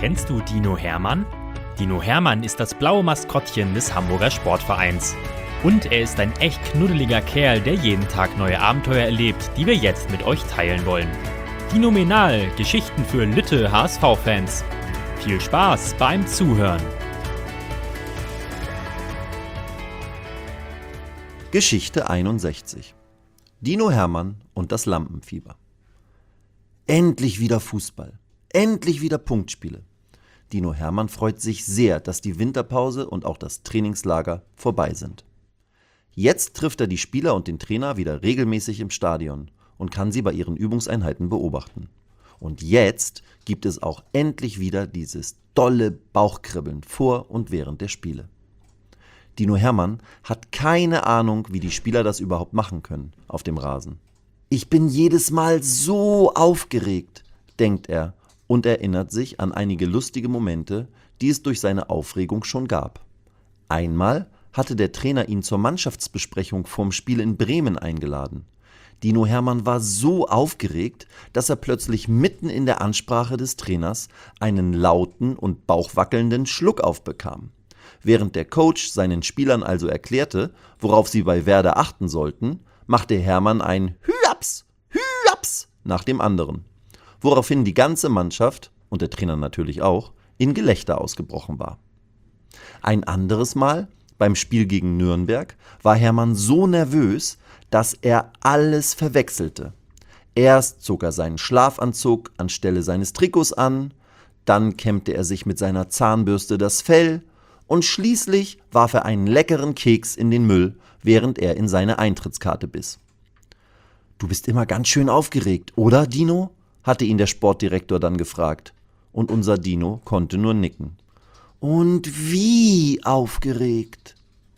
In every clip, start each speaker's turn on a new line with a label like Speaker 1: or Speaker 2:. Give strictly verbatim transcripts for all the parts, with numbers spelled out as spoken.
Speaker 1: Kennst du Dino Hermann? Dino Hermann ist das blaue Maskottchen des Hamburger Sportvereins. Und er ist ein echt knuddeliger Kerl, der jeden Tag neue Abenteuer erlebt, die wir jetzt mit euch teilen wollen. Dinomenal, Geschichten für Lütte H S V-Fans. Viel Spaß beim Zuhören.
Speaker 2: Geschichte einundsechzig. Dino Hermann und das Lampenfieber. Endlich wieder Fußball. Endlich wieder Punktspiele. Dino Hermann freut sich sehr, dass die Winterpause und auch das Trainingslager vorbei sind. Jetzt trifft er die Spieler und den Trainer wieder regelmäßig im Stadion und kann sie bei ihren Übungseinheiten beobachten. Und jetzt gibt es auch endlich wieder dieses dolle Bauchkribbeln vor und während der Spiele. Dino Hermann hat keine Ahnung, wie die Spieler das überhaupt machen können auf dem Rasen. Ich bin jedes Mal so aufgeregt, denkt er und erinnert sich an einige lustige Momente, die es durch seine Aufregung schon gab. Einmal hatte der Trainer ihn zur Mannschaftsbesprechung vorm Spiel in Bremen eingeladen. Dino Hermann war so aufgeregt, dass er plötzlich mitten in der Ansprache des Trainers einen lauten und bauchwackelnden Schluckauf bekam. Während der Coach seinen Spielern also erklärte, worauf sie bei Werder achten sollten, machte Hermann ein Hüaps, Hüaps nach dem anderen, woraufhin die ganze Mannschaft, und der Trainer natürlich auch, in Gelächter ausgebrochen war. Ein anderes Mal, beim Spiel gegen Nürnberg, war Hermann so nervös, dass er alles verwechselte. Erst zog er seinen Schlafanzug anstelle seines Trikots an, dann kämmte er sich mit seiner Zahnbürste das Fell und schließlich warf er einen leckeren Keks in den Müll, während er in seine Eintrittskarte biss. »Du bist immer ganz schön aufgeregt, oder, Dino?« hatte ihn der Sportdirektor dann gefragt. Und unser Dino konnte nur nicken. »Und wie aufgeregt?«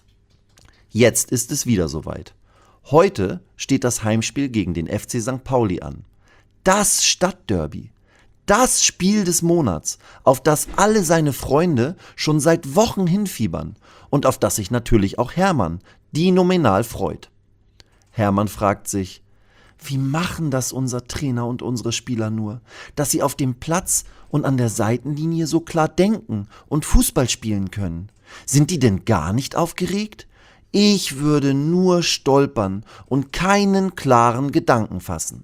Speaker 2: Jetzt ist es wieder soweit. Heute steht das Heimspiel gegen den F C Sankt Pauli an. Das Stadtderby. Das Spiel des Monats, auf das alle seine Freunde schon seit Wochen hinfiebern und auf das sich natürlich auch Hermann dinomenal freut. Hermann fragt sich, wie machen das unser Trainer und unsere Spieler nur, dass sie auf dem Platz und an der Seitenlinie so klar denken und Fußball spielen können? Sind die denn gar nicht aufgeregt? Ich würde nur stolpern und keinen klaren Gedanken fassen.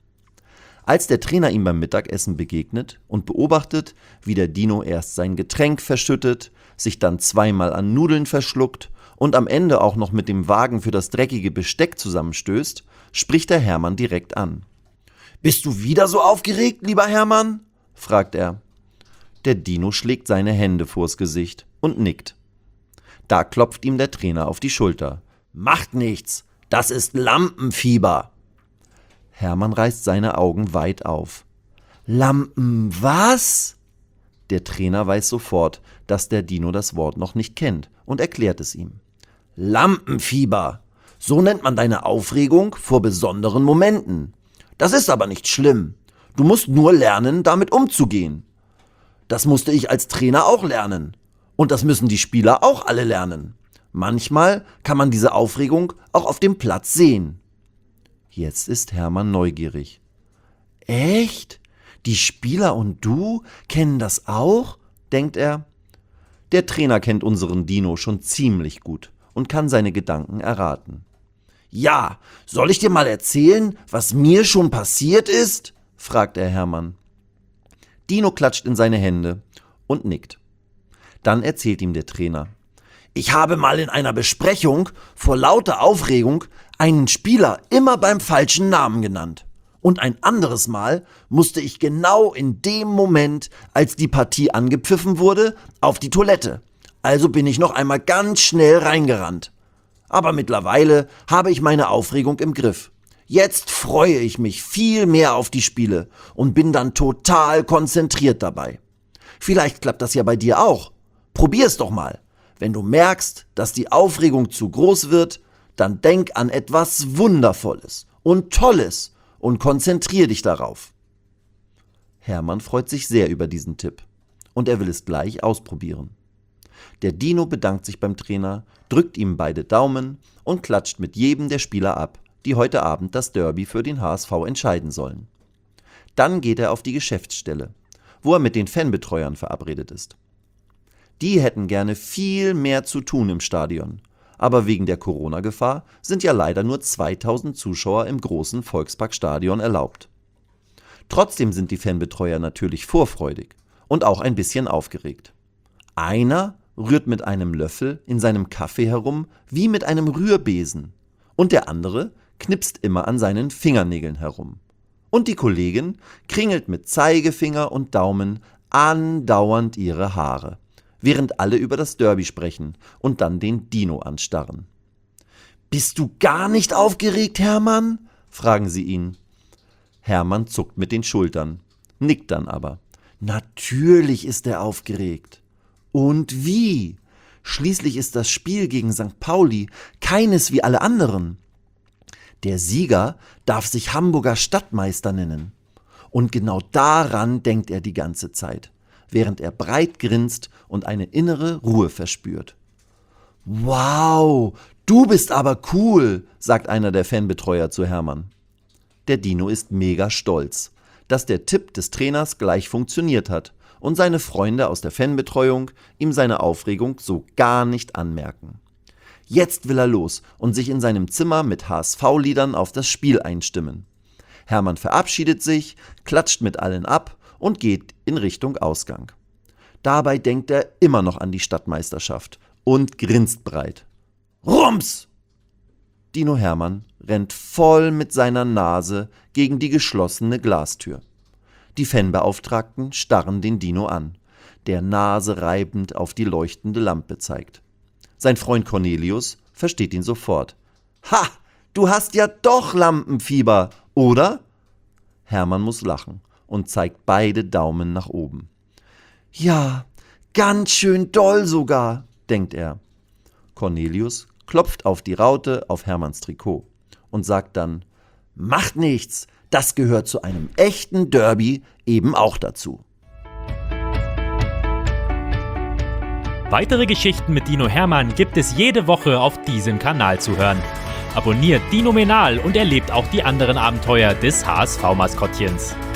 Speaker 2: Als der Trainer ihm beim Mittagessen begegnet und beobachtet, wie der Dino erst sein Getränk verschüttet, sich dann zweimal an Nudeln verschluckt und am Ende auch noch mit dem Wagen für das dreckige Besteck zusammenstößt, spricht der Hermann direkt an. »Bist du wieder so aufgeregt, lieber Hermann?« fragt er. Der Dino schlägt seine Hände vors Gesicht und nickt. Da klopft ihm der Trainer auf die Schulter. »Macht nichts, das ist Lampenfieber!« Hermann reißt seine Augen weit auf. »Lampen was?« Der Trainer weiß sofort, dass der Dino das Wort noch nicht kennt und erklärt es ihm. »Lampenfieber! So nennt man deine Aufregung vor besonderen Momenten. Das ist aber nicht schlimm. Du musst nur lernen, damit umzugehen. Das musste ich als Trainer auch lernen. Und das müssen die Spieler auch alle lernen. Manchmal kann man diese Aufregung auch auf dem Platz sehen.« Jetzt ist Hermann neugierig. »Echt? Die Spieler und du kennen das auch?« denkt er. Der Trainer kennt unseren Dino schon ziemlich gut und kann seine Gedanken erraten. »Ja, soll ich dir mal erzählen, was mir schon passiert ist?« fragt er Hermann. Dino klatscht in seine Hände und nickt. Dann erzählt ihm der Trainer. »Ich habe mal in einer Besprechung vor lauter Aufregung einen Spieler immer beim falschen Namen genannt. Und ein anderes Mal musste ich genau in dem Moment, als die Partie angepfiffen wurde, auf die Toilette. Also bin ich noch einmal ganz schnell reingerannt. Aber mittlerweile habe ich meine Aufregung im Griff. Jetzt freue ich mich viel mehr auf die Spiele und bin dann total konzentriert dabei. Vielleicht klappt das ja bei dir auch. Probier's doch mal. Wenn du merkst, dass die Aufregung zu groß wird, dann denk an etwas Wundervolles und Tolles und konzentrier dich darauf.« Hermann freut sich sehr über diesen Tipp und er will es gleich ausprobieren. Der Dino bedankt sich beim Trainer, drückt ihm beide Daumen und klatscht mit jedem der Spieler ab, die heute Abend das Derby für den H S V entscheiden sollen. Dann geht er auf die Geschäftsstelle, wo er mit den Fanbetreuern verabredet ist. Die hätten gerne viel mehr zu tun im Stadion, aber wegen der Corona-Gefahr sind ja leider nur zweitausend Zuschauer im großen Volksparkstadion erlaubt. Trotzdem sind die Fanbetreuer natürlich vorfreudig und auch ein bisschen aufgeregt. Einer rührt mit einem Löffel in seinem Kaffee herum wie mit einem Rührbesen und der andere knipst immer an seinen Fingernägeln herum. Und die Kollegin kringelt mit Zeigefinger und Daumen andauernd ihre Haare, während alle über das Derby sprechen und dann den Dino anstarren. »Bist du gar nicht aufgeregt, Hermann?« fragen sie ihn. Hermann zuckt mit den Schultern, nickt dann aber. Natürlich ist er aufgeregt. Und wie? Schließlich ist das Spiel gegen Sankt Pauli keines wie alle anderen. Der Sieger darf sich Hamburger Stadtmeister nennen. Und genau daran denkt er die ganze Zeit, während er breit grinst und eine innere Ruhe verspürt. »Wow, du bist aber cool«, sagt einer der Fanbetreuer zu Hermann. Der Dino ist mega stolz, dass der Tipp des Trainers gleich funktioniert hat und seine Freunde aus der Fanbetreuung ihm seine Aufregung so gar nicht anmerken. Jetzt will er los und sich in seinem Zimmer mit H S V-Liedern auf das Spiel einstimmen. Hermann verabschiedet sich, klatscht mit allen ab und geht in Richtung Ausgang. Dabei denkt er immer noch an die Stadtmeisterschaft und grinst breit. Rums! Dino Hermann rennt voll mit seiner Nase gegen die geschlossene Glastür. Die Fanbeauftragten starren den Dino an, der Nase reibend auf die leuchtende Lampe zeigt. Sein Freund Cornelius versteht ihn sofort. »Ha, du hast ja doch Lampenfieber, oder?« Hermann muss lachen und zeigt beide Daumen nach oben. »Ja, ganz schön doll sogar«, denkt er. Cornelius klopft auf die Raute auf Hermanns Trikot und sagt dann, »Macht nichts, das gehört zu einem echten Derby eben auch dazu.«
Speaker 1: Weitere Geschichten mit Dino Hermann gibt es jede Woche auf diesem Kanal zu hören. Abonniert Dinomenal und erlebt auch die anderen Abenteuer des H S V-Maskottchens.